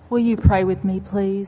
Will you pray with me, please?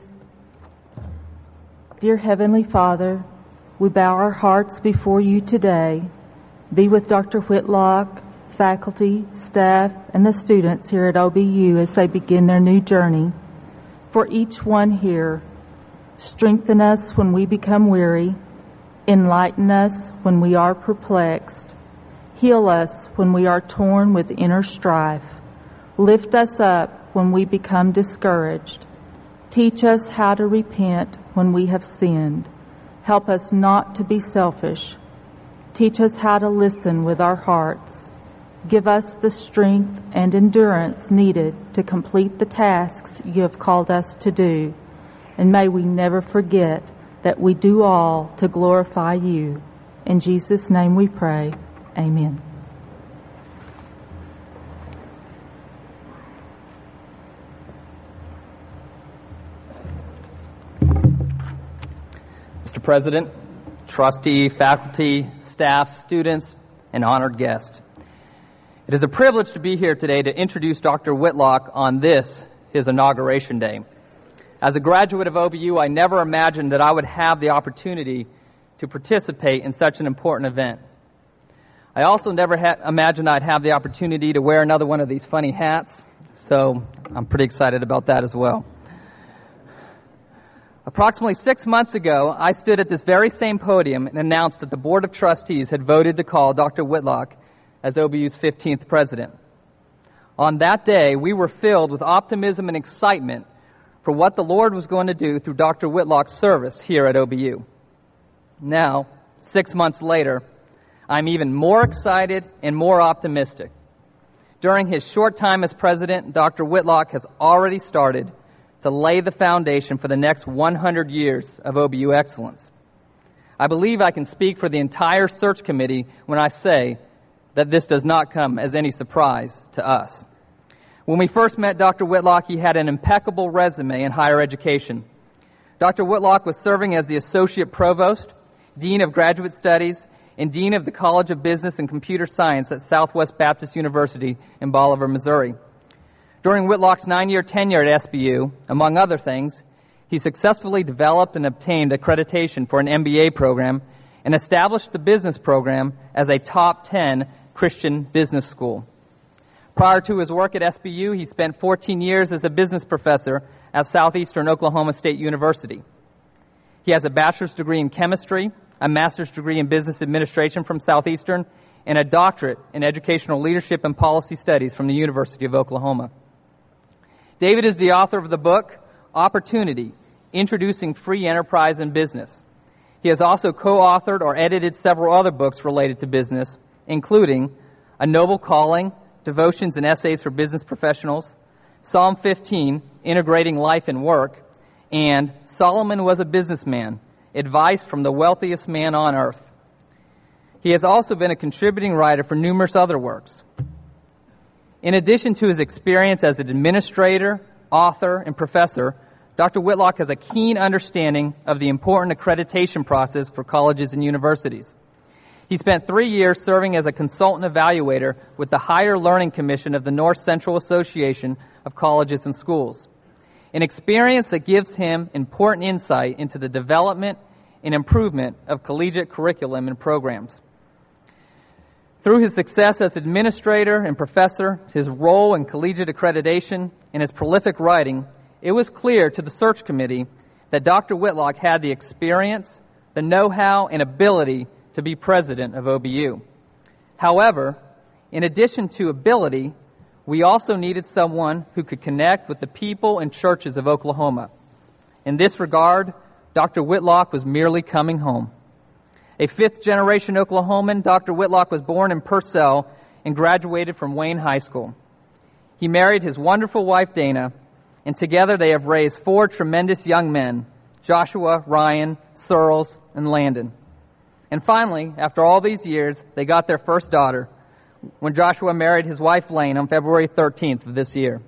Dear Heavenly Father, we bow our hearts before you today. Be with Dr. Whitlock, faculty, staff, and the students here at OBU as they begin their new journey. For each one here, strengthen us when we become weary, enlighten us when we are perplexed, heal us when we are torn with inner strife, lift us up when we become discouraged, teach us how to repent when we have sinned, help us not to be selfish, teach us how to listen with our hearts, give us the strength and endurance needed to complete the tasks you have called us to do, and may we never forget that we do all to glorify you. In Jesus' name we pray. Amen. Mr. President, trustee, faculty, staff, students, and honored guests. It is a privilege to be here today to introduce Dr. Whitlock on this, his inauguration day. As a graduate of OBU, I never imagined that I would have the opportunity to participate in such an important event. I also never imagined I'd have the opportunity to wear another one of these funny hats, so I'm pretty excited about that as well. Approximately 6 months ago, I stood at this very same podium and announced that the Board of Trustees had voted to call Dr. Whitlock as OBU's 15th president. On that day, we were filled with optimism and excitement for what the Lord was going to do through Dr. Whitlock's service here at OBU. Now, 6 months later, I'm even more excited and more optimistic. During his short time as president, Dr. Whitlock has already started to lay the foundation for the next 100 years of OBU excellence. I believe I can speak for the entire search committee when I say that this does not come as any surprise to us. When we first met Dr. Whitlock, he had an impeccable resume in higher education. Dr. Whitlock was serving as the Associate Provost, Dean of Graduate Studies, and Dean of the College of Business and Computer Science at Southwest Baptist University in Bolivar, Missouri. During Whitlock's 9-year tenure at SBU, among other things, he successfully developed and obtained accreditation for an MBA program and established the business program as a top 10 Christian business school. Prior to his work at SBU, he spent 14 years as a business professor at Southeastern Oklahoma State University. He has a bachelor's degree in chemistry, a master's degree in business administration from Southeastern, and a doctorate in educational leadership and policy studies from the University of Oklahoma. David is the author of the book, Opportunity, Introducing Free Enterprise in Business. He has also co-authored or edited several other books related to business, including A Noble Calling, Devotions and Essays for Business Professionals, Psalm 15, Integrating Life and Work, and Solomon Was a Businessman, Advice from the Wealthiest Man on Earth. He has also been a contributing writer for numerous other works. In addition to his experience as an administrator, author, and professor, Dr. Whitlock has a keen understanding of the important accreditation process for colleges and universities. He spent 3 years serving as a consultant evaluator with the Higher Learning Commission of the North Central Association of Colleges and Schools, an experience that gives him important insight into the development and improvement of collegiate curriculum and programs. Through his success as administrator and professor, his role in collegiate accreditation, and his prolific writing, it was clear to the search committee that Dr. Whitlock had the experience, the know-how, and ability to be president of OBU. However, in addition to ability, we also needed someone who could connect with the people and churches of Oklahoma. In this regard, Dr. Whitlock was merely coming home. A fifth-generation Oklahoman, Dr. Whitlock was born in Purcell and graduated from Wayne High School. He married his wonderful wife, Dana, and together they have raised 4 tremendous young men, Joshua, Ryan, Searles, and Landon. And finally, after all these years, they got their first daughter when Joshua married his wife, Lane, on February 13th of this year.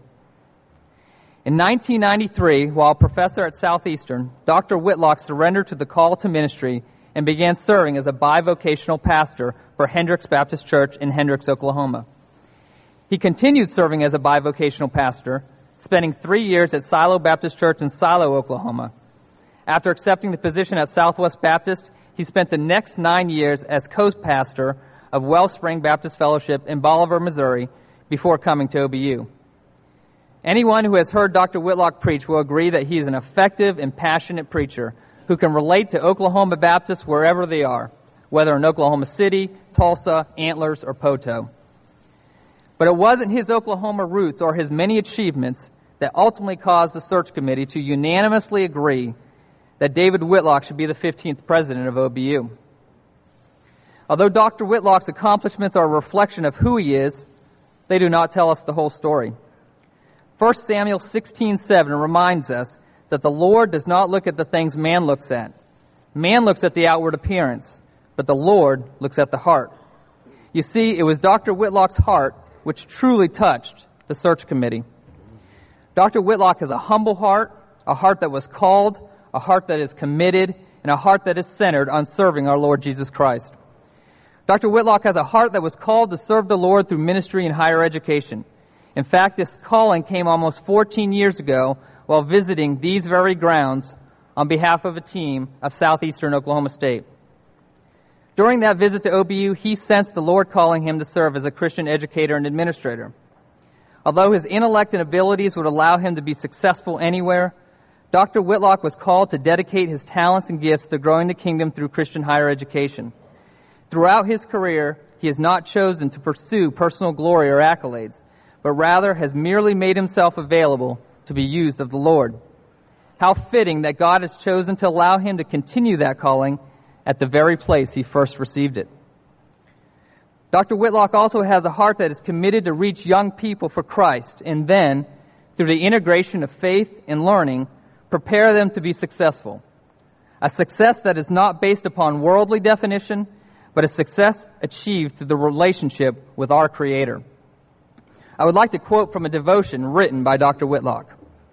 In 1993, while a professor at Southeastern, Dr. Whitlock surrendered to the call to ministry and began serving as a bivocational pastor for Hendricks Baptist Church in Hendricks, Oklahoma. He continued serving as a bivocational pastor spending 3 years at Silo Baptist Church in Silo, Oklahoma. After accepting the position at Southwest Baptist, he spent the next 9 years as co-pastor of Wellspring Baptist Fellowship in Bolivar, Missouri, before coming to OBU. Anyone who has heard Dr. Whitlock preach will agree that he is an effective and passionate preacher who can relate to Oklahoma Baptists wherever they are, whether in Oklahoma City, Tulsa, Antlers, or Poteau. But it wasn't his Oklahoma roots or his many achievements that ultimately caused the search committee to unanimously agree that David Whitlock should be the 15th president of OBU. Although Dr. Whitlock's accomplishments are a reflection of who he is, they do not tell us the whole story. 1 Samuel 16:7 reminds us that the Lord does not look at the things man looks at. Man looks at the outward appearance, but the Lord looks at the heart. You see, it was Dr. Whitlock's heart which truly touched the search committee. Dr. Whitlock has a humble heart, a heart that was called, a heart that is committed, and a heart that is centered on serving our Lord Jesus Christ. Dr. Whitlock has a heart that was called to serve the Lord through ministry and higher education. In fact, this calling came almost 14 years ago while visiting these very grounds on behalf of a team of Southeastern Oklahoma State. During that visit to OBU, he sensed the Lord calling him to serve as a Christian educator and administrator. Although his intellect and abilities would allow him to be successful anywhere, Dr. Whitlock was called to dedicate his talents and gifts to growing the kingdom through Christian higher education. Throughout his career, he has not chosen to pursue personal glory or accolades, but rather has merely made himself available to be used of the Lord. How fitting that God has chosen to allow him to continue that calling at the very place he first received it. Dr. Whitlock also has a heart that is committed to reach young people for Christ, and then, through the integration of faith and learning, prepare them to be successful. A success that is not based upon worldly definition, but a success achieved through the relationship with our Creator. I would like to quote from a devotion written by Dr. Whitlock.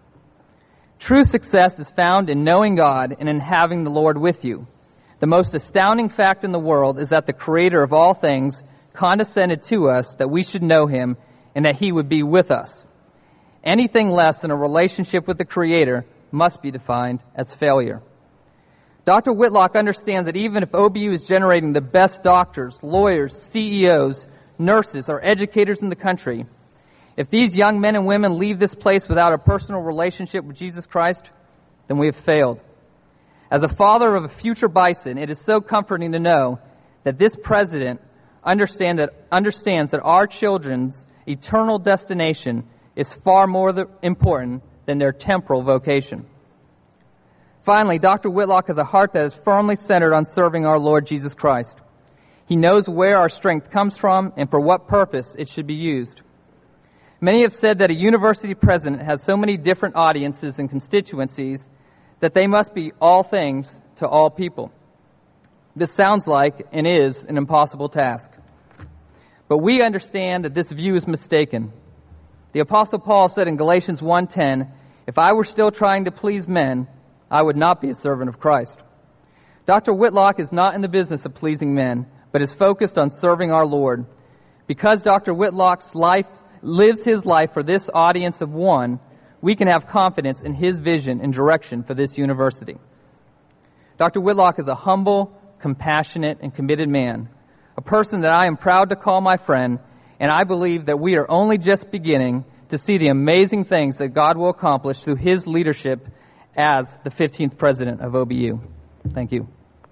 True success is found in knowing God and in having the Lord with you. The most astounding fact in the world is that the Creator of all things condescended to us that we should know Him and that He would be with us. Anything less than a relationship with the Creator must be defined as failure. Dr. Whitlock understands that even if OBU is generating the best doctors, lawyers, CEOs, nurses, or educators in the country, if these young men and women leave this place without a personal relationship with Jesus Christ, then we have failed. As a father of a future bison, it is so comforting to know that this president understands that our children's eternal destination is far more important than their temporal vocation. Finally, Dr. Whitlock has a heart that is firmly centered on serving our Lord Jesus Christ. He knows where our strength comes from and for what purpose it should be used. Many have said that a university president has so many different audiences and constituencies that they must be all things to all people. This sounds like and is an impossible task. But we understand that this view is mistaken. The Apostle Paul said in Galatians 1:10, "If I were still trying to please men, I would not be a servant of Christ." Dr. Whitlock is not in the business of pleasing men, but is focused on serving our Lord. Because Dr. Whitlock's life lives his life for this audience of one, we can have confidence in his vision and direction for this university. Dr. Whitlock is a humble, compassionate, and committed man, a person that I am proud to call my friend, and I believe that we are only just beginning to see the amazing things that God will accomplish through his leadership as the 15th president of OBU. Thank you.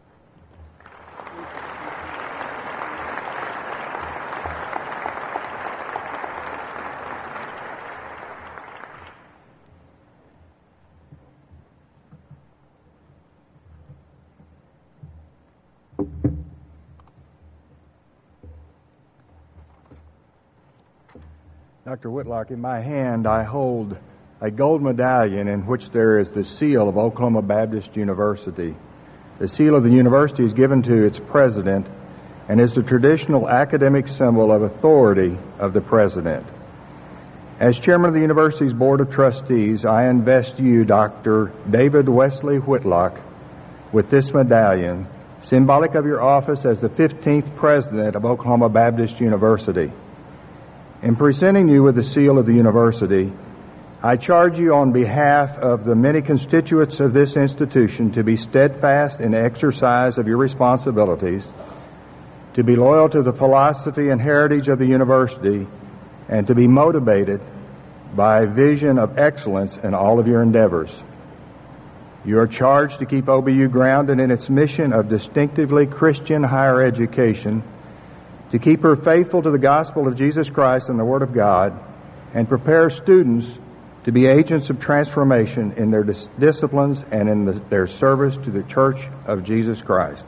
Dr. Whitlock, in my hand I hold a gold medallion in which there is the seal of Oklahoma Baptist University. The seal of the university is given to its president and is the traditional academic symbol of authority of the president. As chairman of the university's board of trustees, I invest you, Dr. David Wesley Whitlock, with this medallion, symbolic of your office as the 15th president of Oklahoma Baptist University. In presenting you with the seal of the university, I charge you on behalf of the many constituents of this institution to be steadfast in the exercise of your responsibilities, to be loyal to the philosophy and heritage of the university, and to be motivated by a vision of excellence in all of your endeavors. You are charged to keep OBU grounded in its mission of distinctively Christian higher education, to keep her faithful to the gospel of Jesus Christ and the Word of God, and prepare students to be agents of transformation in their disciplines and in their service to the Church of Jesus Christ.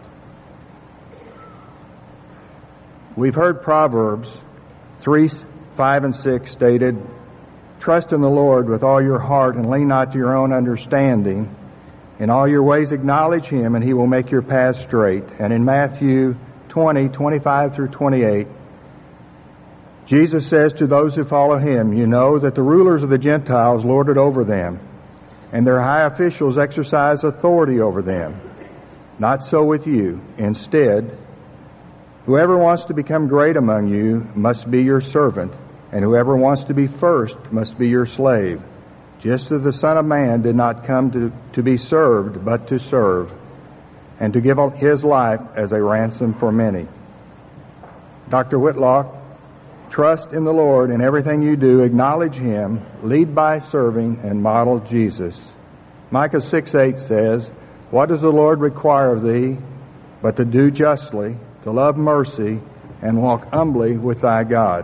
We've heard Proverbs 3, 5, and 6 stated, "Trust in the Lord with all your heart and lean not to your own understanding. In all your ways acknowledge Him, and He will make your paths straight." And in Matthew 20, 25 through 28, Jesus says to those who follow Him, "You know that the rulers of the Gentiles lord it over them, and their high officials exercise authority over them. Not so with you. Instead, whoever wants to become great among you must be your servant, and whoever wants to be first must be your slave, just as the Son of Man did not come to be served, but to serve, and to give His life as a ransom for many." Dr. Whitlock, trust in the Lord in everything you do, acknowledge Him, lead by serving, and model Jesus. Micah 6:8 says, "What does the Lord require of thee but to do justly, to love mercy, and walk humbly with thy God?"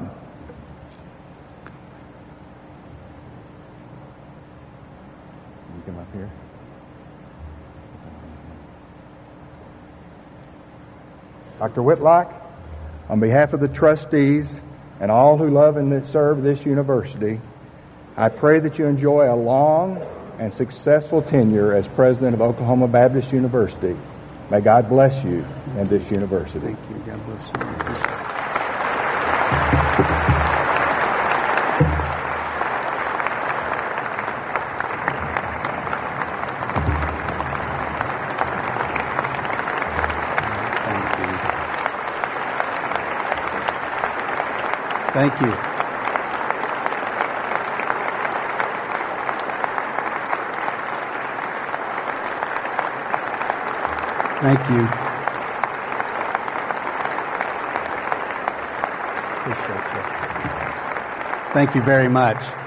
You come up here. Dr. Whitlock, on behalf of the trustees and all who love and serve this university, I pray that you enjoy a long and successful tenure as president of Oklahoma Baptist University. May God bless you and this university. Thank you. God bless you. Thank you. Thank you. Appreciate you. Thank you very much.